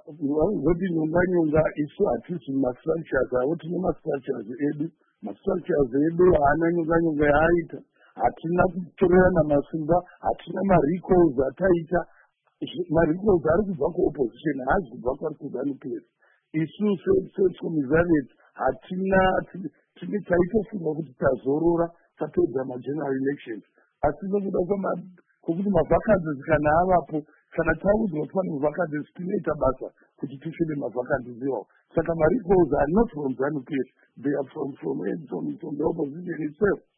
Voti nyonga isu hatisi mastructures avo tine mastructures edu. Mastructures edu haana nyonga yaaita. Hatina kutorerana masimba, hatina marecalls ataita. Marecalls ari kubva kuopposition, haazi kubva kuZANU-PF. Isu seCOMISANET hatina taitofunga kuti tazorora tapedza mageneral elections. Asi nokuda kwokuti mavhakansi kana avapo, kana taudzwa kuti pane mavhakansi tinoita basa kuti tifile mavhakansi iwawo. Saka marecalls are not from ZANU-PF, they are from the opposition itself.